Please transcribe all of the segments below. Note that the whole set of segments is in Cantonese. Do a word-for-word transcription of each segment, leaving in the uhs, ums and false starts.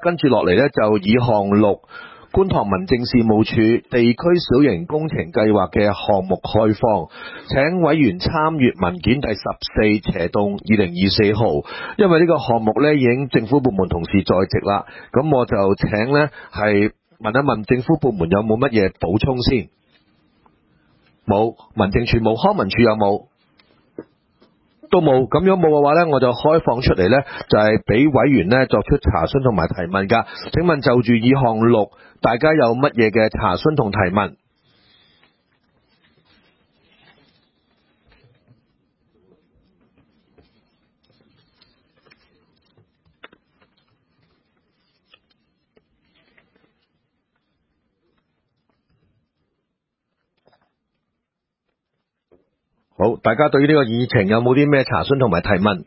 跟住落嚟呢，就以項六觀塘民政事務處地區小型工程計劃嘅項目開放，請委員參閱文件第十四斜洞二零二四號。因為呢個項目呢已經政府部門同事在席啦，咁我就請呢係問一問政府部門有冇乜嘢補充先。冇，民政處冇，康文署有冇？都冇。咁樣冇嘅話呢，我就開放出嚟呢，就係俾委員呢作出查詢同埋提問噶。請問就住以項六，大家有乜嘢嘅查詢同提問？好，大家對於呢個議程有冇啲咩查詢同埋提問？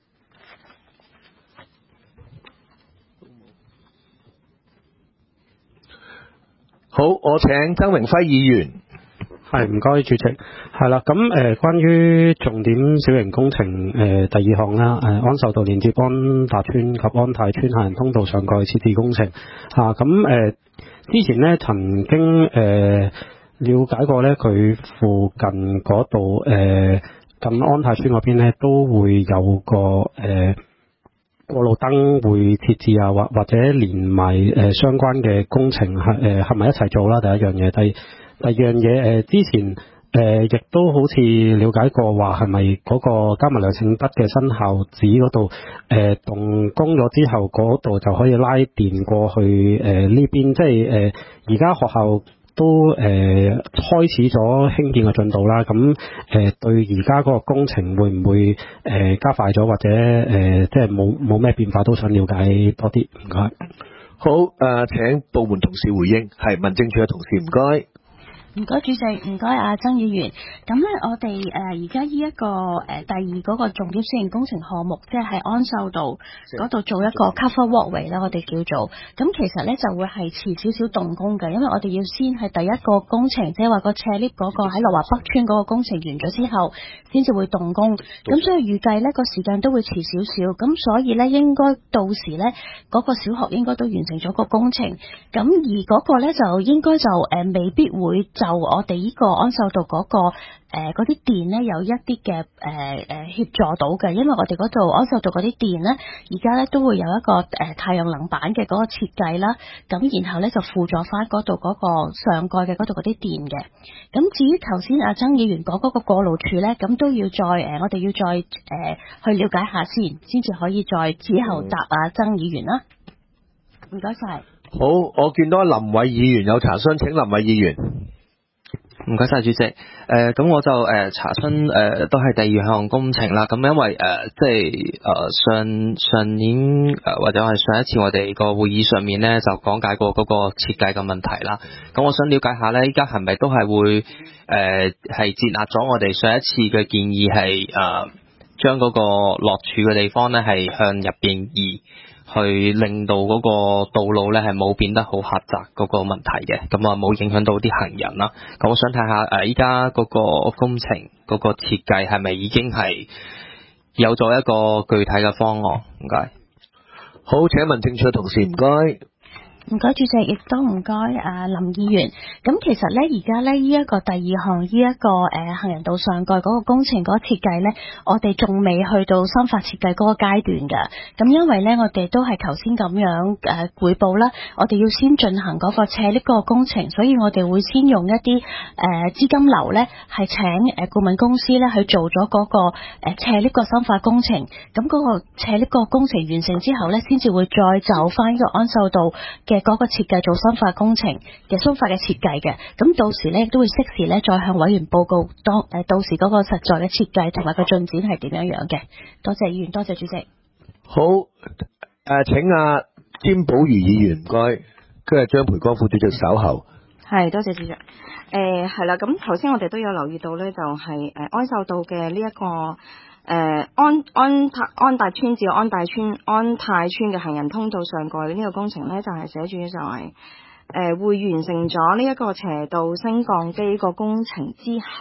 好，我請曾榮輝議員。 係，唔該主席。係啦，咁誒、呃，關於重點小型工程誒、呃、第二項啦，誒、呃、安秀道連接安達邨及安泰邨行人通道上蓋設置工程嚇，咁誒、呃、之前咧曾經誒。呃了解過咧，佢附近嗰度誒近安泰邨嗰邊咧，都會有個誒、呃、過路燈會設置啊，或或者連埋誒、呃、相關嘅工程係誒係咪一齊做啦？第一樣嘢，第第二樣嘢誒、呃、之前誒亦、呃、都好似了解過話係咪嗰個加密量性筆嘅生效紙嗰度誒動工咗之後，嗰度就可以拉電過去誒呢邊，即係誒而家學校都誒、呃、開始咗興建嘅進度啦，咁誒、呃、對而家嗰個工程會唔會誒、呃、加快咗，或者誒、呃、即係冇冇咩變化，都想了解多啲，唔該。 好，誒、呃、請部門同事回應，係民政處嘅同事，唔該。 唔該主席，唔該阿曾議員。咁咧，我哋誒而家呢一個誒、呃、第二嗰個重點小型工程項目，即係安秀道嗰度做一個 cover walkway 啦，我哋叫做。咁其實咧就會係遲少少動工嘅，因為我哋要先係第一個工程，即係話個斜 lift 嗰個喺樂華北村嗰個工程完咗之後，先至會動工。咁所以預計咧個時間都會遲少少。咁所以咧應該到時咧嗰、那個小學應該都完成咗個工程。咁而嗰個咧就應該就誒、呃、未必會。就我哋呢個安秀道嗰、那個誒嗰啲電咧有一啲嘅誒誒協助到嘅，因為我哋嗰度安秀道嗰啲電咧而家咧都會有一個誒、呃、太陽能板嘅嗰個設計啦，咁然後咧就輔助翻嗰度嗰個上蓋嘅嗰度嗰啲電嘅。咁至於頭先阿曾議員講嗰個過路處咧，咁都要再誒、呃、我哋要再誒、呃、去了解下先，先至可以再之後答阿曾議員啦。唔該晒。 好，我見到林偉議員有查詢，請林偉議員。 唔該晒主席，誒、呃、咁我就誒、呃、查詢誒、呃、都係第二項工程啦。咁因為誒、呃、即係誒、呃、上上年誒、呃、或者係上一次我哋個會議上面咧就講解過嗰個設計嘅問題啦。咁我想了解下咧，依家係咪都係會誒係接納咗我哋上一次嘅建議，係誒將嗰個落柱嘅地方咧係向入邊移，去令到嗰個道路咧係冇變得好狹窄嗰個問題嘅，咁啊冇影響到啲行人啦。咁我想睇下誒依家嗰個工程嗰個設計係咪已經係有咗一個具體嘅方案？唔該。 好，請民政處嘅同事，唔該。 唔該主席，亦都唔該啊林議員。咁其實咧，而家咧呢一個第二項呢一個誒、呃、行人道上蓋嗰個工程嗰個設計咧，我哋仲未去到深化設計嗰個階段㗎。咁因為咧，我哋都係頭先咁樣誒彙報啦，我哋要先進行嗰個斜 lift 嗰個工程，所以我哋會先用一啲誒、呃、資金流咧，係請誒顧問公司咧去做咗嗰、那個誒、呃、斜 lift 個深化工程。咁嗰個斜 lift 個工程完成之後咧，先至會再就翻呢個安秀道嘅嗰個設計做深化工程嘅深化嘅設計嘅，咁到時咧都會適時咧再向委員報告當誒到時嗰個實在嘅設計同埋個進展係點樣樣嘅。多謝議員，多謝主席。 好，誒、呃、請阿、啊、詹寶如議員，唔該，跟住張培光副主席稍後。 係，多謝主席。誒係啦，咁頭先我哋都有留意到咧，就係、是、誒、呃、安秀道嘅呢一個。誒、呃、安安泰安達邨至安大邨安泰邨嘅行人通道上蓋呢個工程咧，就係、是、寫住就係、是、誒、呃、會完成咗呢一個斜道升降機個工程之後，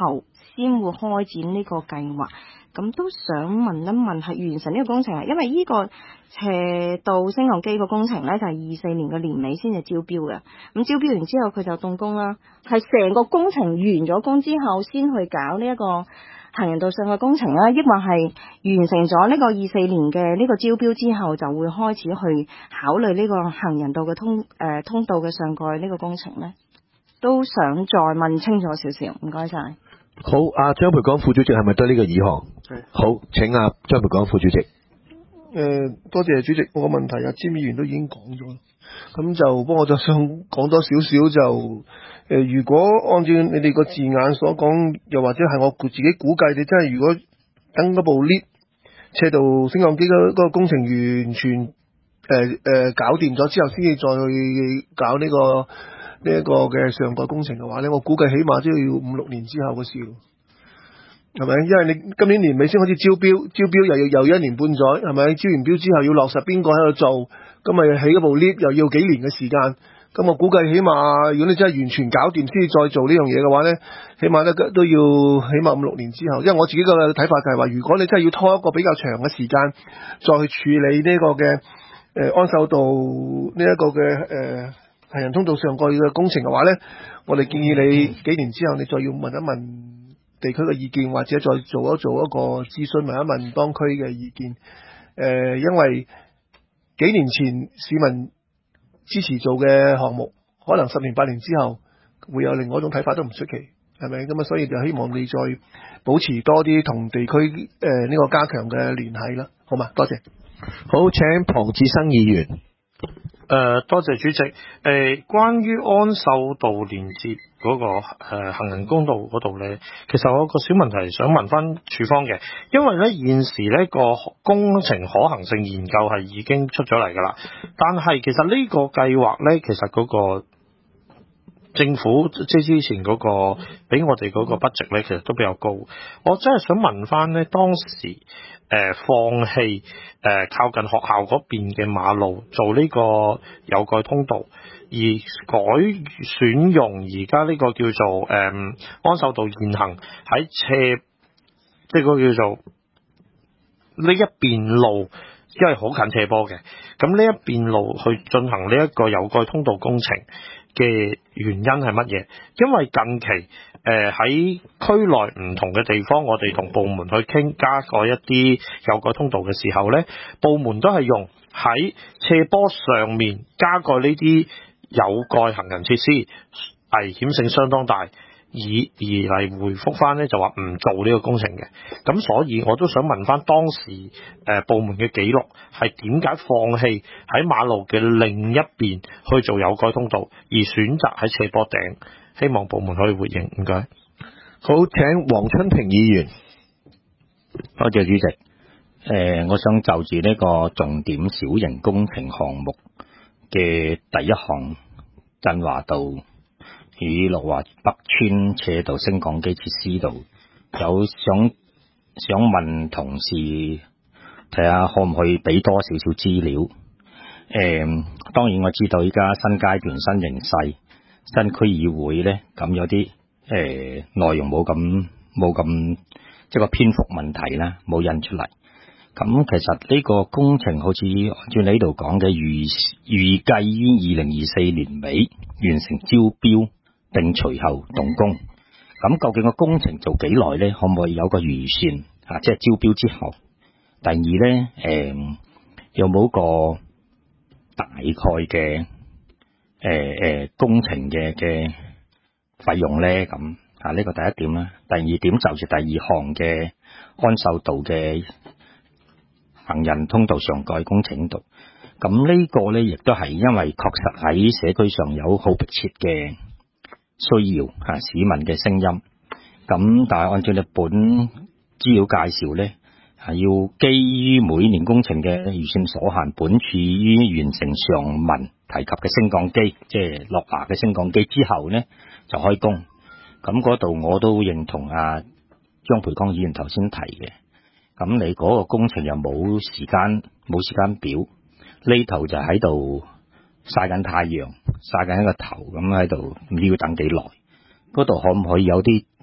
先會開展呢個計劃。咁都想問一問，係完成呢個工程啊？因為呢個斜道升降機個工程咧，就係二四年嘅年尾先至招標嘅。咁招標完之後，佢就動工啦。係成個工程完咗工之後，先去搞呢一個行人道上嘅工程啦，抑或係完成咗呢個二四年嘅呢個招標之後，就會開始去考慮呢個行人道嘅通誒、呃、通道嘅上蓋呢個工程咧？都想再問清楚少少，唔該晒。 好，阿張培廣副主席係咪得呢個議項？ 係。 好，請阿張培廣副主席。 誒、呃，多謝主席，我個問題阿詹議員都已經講咗，咁就不過我就想講多少少就誒、呃，如果按照你哋個字眼所講，又或者係我自己估計，你真係如果等嗰部 lift 斜道升降機嗰個工程完全誒誒、呃呃、搞掂咗之後，先至再去搞呢、這個。呢一個嘅上蓋工程嘅話咧，我估計起碼都要五六年之後嘅事，係咪？因為你今年年尾先開始招標，招標又要又一年半載，係咪？招完標之後要落實邊個喺度做，咁咪起一部 lift 又要幾年嘅時間。咁我估計起碼，如果你真係完全搞掂先至再做呢樣嘢嘅話咧，起碼都都要起碼五六年之後。因為我自己個睇法就係話，如果你真係要拖一個比較長嘅時間，再去處理呢個嘅誒、呃、安秀道呢一個嘅誒。呃行人通道上蓋嘅工程嘅話呢，我哋建議你幾年之後，你再要問一問地區嘅意見，或者再做一做一個諮詢，問一問當區嘅意見。誒、呃，因為幾年前市民支持做嘅項目，可能十年八年之後會有另外一種睇法都唔出奇，係咪？咁啊，所以就希望你再保持多啲同地區誒呢個加強嘅聯繫啦，好嘛？多謝。 好，請龐志生議員。 誒、呃，多謝主席。誒、呃，關於安秀道連接嗰、那個誒、呃、行人公道嗰度咧，其實我有個小問題想問翻署方嘅，因為咧現時呢個工程可行性研究係已經出咗嚟噶啦，但係其實呢個計劃咧，其實嗰個政府即係之前嗰、那個俾我哋嗰個 budget 咧，其實都比較高。我真係想問翻咧，當時。誒、呃、放棄誒、呃、靠近學校嗰邊嘅馬路做呢個有蓋通道，而改選用而家呢個叫做誒、呃、安秀道現行喺斜，即係嗰個叫做呢一邊路，因為好近斜坡嘅，咁呢一邊路去進行呢一個有蓋通道工程嘅原因係乜嘢？因為近期誒喺區內唔同嘅地方，我哋同部門去傾加蓋一啲有蓋通道嘅時候咧，部門都係用喺斜坡上面加蓋呢啲有蓋行人設施，危險性相當大。以而嚟回覆翻咧，就話唔做呢個工程嘅。咁所以我都想問翻當時誒、呃、部門嘅記錄係點解放棄喺馬路嘅另一邊去做有蓋通道，而選擇喺斜坡頂？希望部門可以回應，唔該。 好，請黃春平議員。 多謝主席。誒、呃，我想就住呢個重點小型工程項目嘅第一項振華道與樂華北村斜道升降機設施度，有想想問同事睇下可唔可以俾多少少資料？誒、呃，當然我知道依家新階段新形勢，新區議會咧咁有啲誒內容冇咁冇咁即係個篇幅問題啦，冇印出嚟。咁其實呢個工程好似按照你呢度講嘅預預計於二零二四年尾完成招標，並隨後動工。咁究竟個工程做幾耐咧？可唔可以有個預算啊？即係招標之後。第二咧，誒、呃、有冇個大概嘅誒誒工程嘅嘅費用咧？咁啊呢個第一點啦。第二點就住第二項嘅安秀道嘅行人通道上蓋工程度。咁呢個咧亦都係因為確實喺社區上有好迫切嘅需要嚇市民嘅聲音，咁但係按照你本資料介紹咧，係要基於每年工程嘅預算所限，本處於完成上文提及嘅升降機，即係樂華嘅升降機之後咧就開工。咁嗰度我都認同阿張培剛議員頭先提嘅，咁你嗰個工程又冇時間冇時間表，呢頭就喺度曬緊太陽，曬緊一個頭咁喺度，唔知要等幾耐？嗰度可唔可以有啲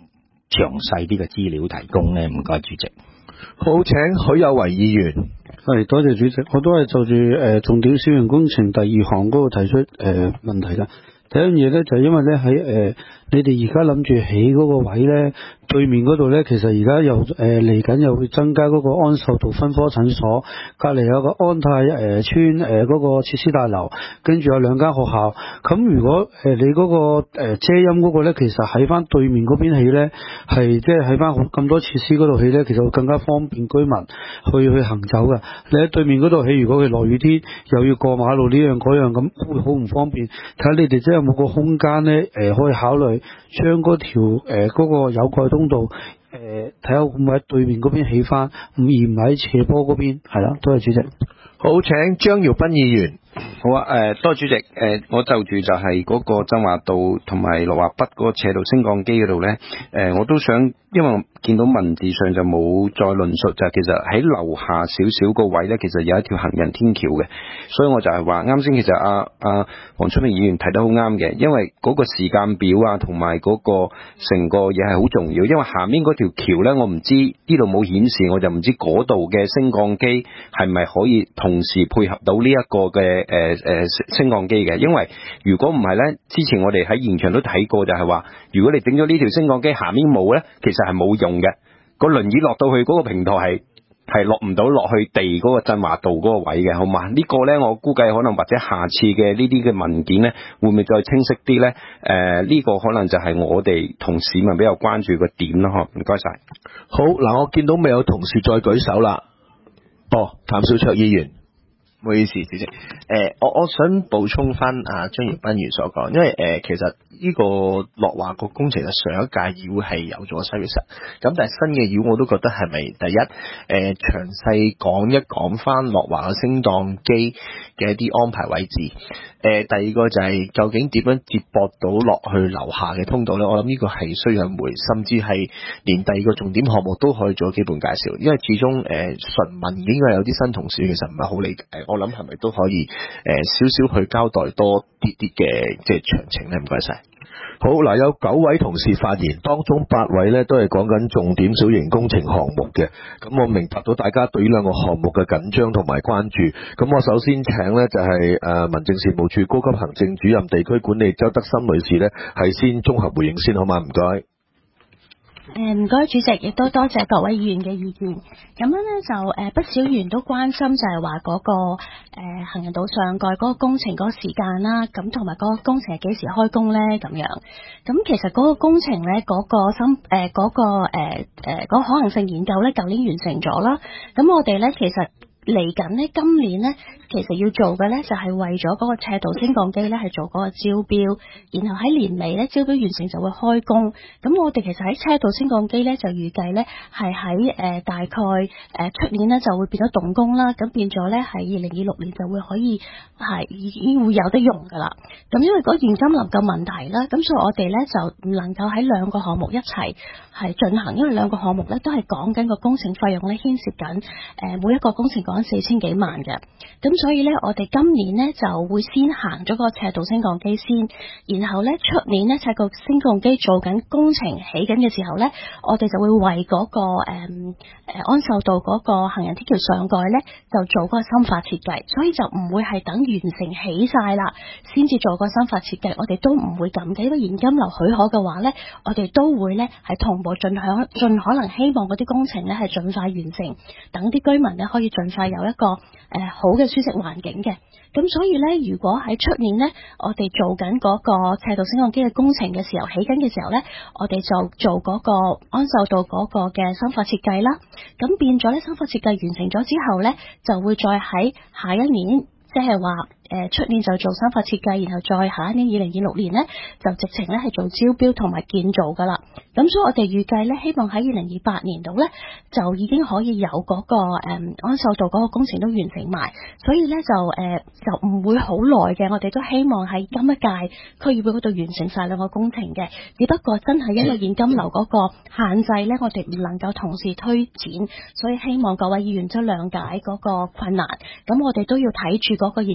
詳細啲嘅資料提供呢？唔該，主席。 好，請許有為議員。 係，多謝主席。我都係就住誒、呃、重點小型工程第二項嗰個提出誒、呃、問題啦。第一樣嘢咧就係、是、因為咧喺誒你哋而家諗住起嗰個位咧，對面嗰度咧，其實而家又誒嚟緊又會增加嗰個安秀道分科診所，隔離有個安泰誒、呃、村誒嗰、呃那個設施大樓，跟住有兩間學校。咁如果誒、呃、你嗰、那個誒、呃、遮陰嗰個咧，其實喺翻對面嗰邊起咧，係即係喺翻咁多設施嗰度起咧，其實會更加方便居民去去行走嘅。你喺對面嗰度起，如果佢落雨天又要過馬路呢樣嗰樣，咁會好唔方便。睇下你哋真係有冇個空間咧，誒、呃、可以考慮將嗰條誒嗰、呃那個有蓋通道誒睇下會唔會喺對面嗰邊起翻，而唔喺斜坡嗰邊。係啦，多謝主席。 好，請張耀斌議員。 好啊，誒、呃，多謝主席。誒、呃，我就住就係嗰個增華道同埋樂華北嗰個斜道升降機嗰度咧，誒、呃，我都想，因為我見到文字上就冇再論述，就係、其實喺樓下少少個位咧，其實有一條行人天橋嘅，所以我就係話啱先，其實阿阿黃春明議員提得好啱嘅，因為嗰個時間表啊，同埋嗰個成個嘢係好重要，因為下面嗰條橋咧，我唔知呢度冇顯示，我就唔知嗰度嘅升降機係咪可以同時配合到呢一個嘅。誒誒、呃、升降機嘅，因為如果唔係咧，之前我哋喺現場都睇過，就係話，如果你整咗呢條升降機下面冇咧，其實係冇用嘅。個輪椅落到去嗰個平台係係落唔到落去地嗰個振華道嗰個位嘅，好嘛？這個、呢個咧，我估計可能或者下次嘅呢啲嘅文件咧，會唔會再清晰啲咧？誒、呃，呢、這個可能就係我哋同市民比較關注嘅點咯，嗬？唔該晒。 好嗱，我見到未有同事再舉手啦。哦，譚兆卓議員。 唔好意思，主席。誒、呃，我我想補充翻啊張耀斌議員所講，因為誒、呃、其實呢個樂華個工程嘅上一屆議會係有咗西月實，咁但係新嘅議會我都覺得係咪第一誒、呃、詳細講一講翻樂華嘅升降機嘅一啲安排位置，誒、呃、第二個就係究竟點樣接駁到落去樓下嘅通道咧？我諗呢個係需要一回，甚至係連第二個重點項目都可以做基本介紹，因為始終誒純文應該有啲新同事其實唔係好理解。我諗係咪都可以誒、呃、少少去交代多啲啲嘅即係詳情咧？唔該晒。 好嗱，有九位同事發言，當中八位咧都係講緊重點小型工程項目嘅。咁我明白到大家對呢兩個項目嘅緊張同埋關注。咁我首先請咧就係誒民政事務處高級行政主任地區管理周德心女士咧，係先綜合回應先，好嗎？唔該。 誒唔該，主席，亦都多謝各位議員嘅意見。咁樣咧就誒、呃、不少議員都關心就係話嗰個誒、呃、行人道上蓋嗰個工程嗰個時間啦，咁同埋嗰個工程係幾時開工咧？咁樣咁其實嗰個工程咧嗰、嗰個深誒嗰個誒誒嗰個可行性研究咧，舊年完成咗啦。咁我哋咧其實嚟緊咧今年咧。其實要做嘅咧就係為咗嗰個斜道升降機咧係做嗰個招標，然後喺年尾咧招標完成就會開工。咁我哋其實喺斜道升降機咧就預計咧係喺誒大概誒出年咧就會變咗動工啦。咁變咗咧喺二零二六年就會可以係已經會有得用噶啦。咁因為嗰現金流嘅問題啦，咁所以我哋咧就唔能夠喺兩個項目一齊係進行，因為兩個項目咧都係講緊個工程費用咧牽涉緊誒每一個工程講緊四千幾萬嘅。咁所以咧，我哋今年咧就會先行咗個斜道升降機先，然後咧出年咧斜道升降機做緊工程起緊嘅時候咧，我哋就會為嗰、那個誒誒、嗯、安秀道嗰個行人天橋上蓋咧就做嗰個深化設計，所以就唔會係等完成起晒啦先至做個深化設計，我哋都唔會咁嘅，因為現金流許可嘅話咧，我哋都會咧係同步盡可盡可能希望嗰啲工程咧係盡快完成，等啲居民咧可以盡快有一個誒、呃、好嘅舒適環境嘅。咁所以咧，如果喺出年咧，我哋做緊嗰個斜道升降機嘅工程嘅時候，起緊嘅時候咧，我哋就做嗰個安秀道嗰個嘅深化設計啦。咁變咗咧，深化設計完成咗之後咧，就會再喺下一年，即係話誒出年就做深化設計，然後再下一年二零二六年咧，就直情咧係做招標同埋建造噶啦。咁所以我哋預計咧，希望喺二零二八年度咧，就已經可以有嗰、那個誒、嗯、安秀道嗰個工程都完成埋。所以咧就誒、呃、就唔會好耐嘅，我哋都希望喺今一屆區議會嗰度完成晒兩個工程嘅。只不過真係因為現金流嗰個限制咧，我哋唔能夠同時推展，所以希望各位議員都諒解嗰個困難。咁我哋都要睇住嗰個現金流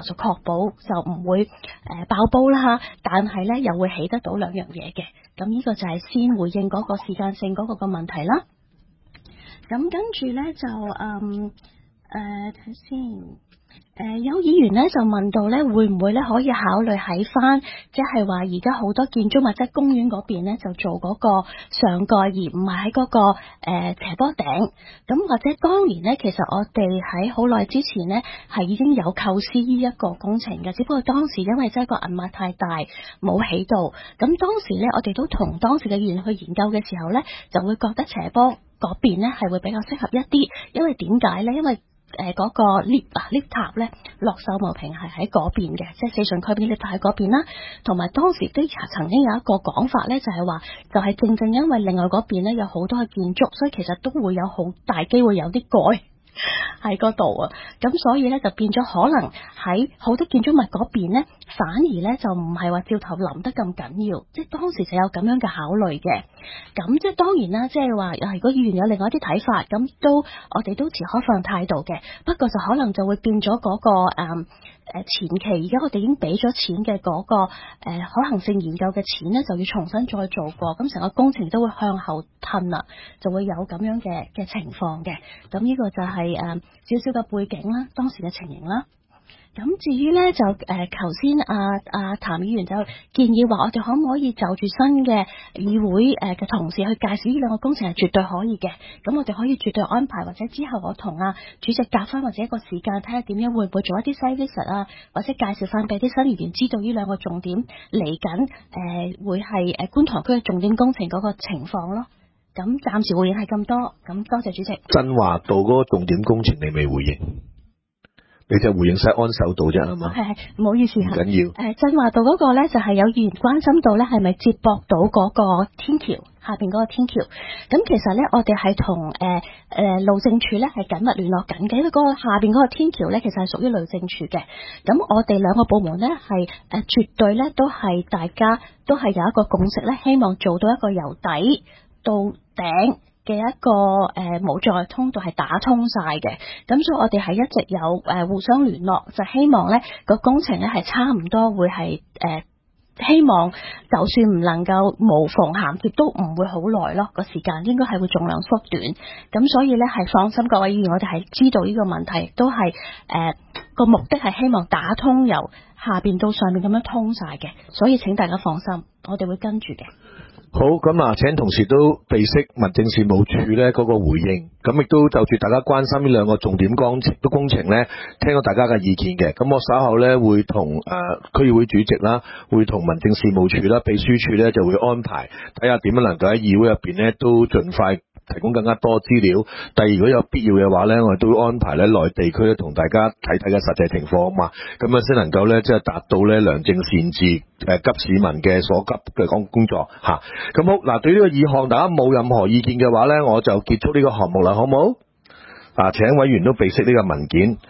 就確保就唔會誒、呃、爆煲啦，但係咧又會起得到兩樣嘢嘅。咁呢個就係先回應嗰個時間性嗰個個問題啦。咁跟住咧就嗯誒睇先。誒、呃，有議員咧就問到咧，會唔會咧可以考慮喺翻，即係話而家好多建築物即係公園嗰邊咧，就做嗰個上蓋，而唔係喺嗰個誒、呃、斜坡頂。咁或者當年咧，其實我哋喺好耐之前咧，係已經有構思呢一個工程嘅，只不過當時因為真係個銀碼太大，冇起到。咁當時咧，我哋都同當時嘅議員去研究嘅時候咧，就會覺得斜坡嗰邊咧係會比較適合一啲，因為點解咧？因為誒，嗰、呃那個 lift 啊 lift 塔咧，落手無平係喺嗰邊嘅，即係四順區邊 lift 塔喺嗰邊啦。同埋當時都曾經有一個講法咧，就係話，就係、是、正正因為另外嗰邊咧有好多嘅建築，所以其實都會有好大機會有啲改喺嗰度啊。咁所以咧就變咗可能喺好多建築物嗰邊咧，反而咧就唔係話照頭淋得咁緊要，即係當時就有咁樣嘅考慮嘅。咁即係當然啦，即係話，如果議員有另外一啲睇法，咁都我哋都持開放態度嘅。不過就可能就會變咗嗰、那個誒誒、嗯、前期，而家我哋已經俾咗錢嘅嗰、那個誒、呃、可行性研究嘅錢咧，就要重新再做過，咁成個工程都會向後褪啦，就會有咁樣嘅嘅情況嘅。咁呢個就係誒少少嘅背景啦，當時嘅情形啦。咁至於咧就誒，頭先阿阿譚議員就建議話，我哋可唔可以就住新嘅議會誒嘅同事去介紹呢兩個工程，係絕對可以嘅。咁我哋可以絕對安排，或者之後我同阿主席夾翻或者一個時間，睇下點樣會唔會做一啲 site visit 啊，或者介紹翻俾啲新議員知道呢兩個重點嚟緊誒，會係誒觀塘區嘅重點工程嗰個情況咯。咁暫時回應係咁多，咁多謝主席。 振華道嗰個重點工程你未回應？你就回應晒安守道啫，係嘛？ 係係，唔好意思嚇。 唔緊要。 誒，振華道嗰個咧，就係有議員關心到咧，係咪接駁到嗰個天橋下邊嗰個天橋？咁其實咧，我哋係同誒誒路政署咧係緊密聯絡緊嘅，因為嗰個下邊嗰個天橋咧，其實係屬於路政署嘅。咁我哋兩個部門咧係誒絕對咧都係大家都係有一個共識咧，希望做到一個由底到頂嘅一個誒無障礙通道係打通晒嘅，咁所以我哋係一直有誒、呃、互相聯絡，就希望咧個工程咧係差唔多會係誒、呃、希望就算唔能夠無縫銜接都唔會好耐咯，個時間應該係會盡量縮短，咁所以咧係放心各位議員，我哋係知道呢個問題，都係誒個目的係希望打通由下邊到上面咁樣通晒嘅，所以請大家放心，我哋會跟住嘅。 好，咁啊，請同事都備悉民政事務處咧嗰個回應，咁亦都就住大家關心呢兩個重點工程都工程咧，聽到大家嘅意見嘅，咁我稍後咧會同誒區議會主席啦，會同民政事務處啦、秘書處咧就會安排睇下點樣能夠喺議會入邊咧都盡快提供更加多資料。但係如果有必要嘅話咧，我哋都會安排咧內地區咧同大家睇睇嘅實際情況啊嘛，咁啊先能夠咧即係達到咧良政善治誒急市民嘅所急嘅講工作嚇。咁好嗱，對呢個議項大家冇任何意見嘅話咧，我就結束呢個項目啦，好唔好？啊，請委員都備悉呢個文件。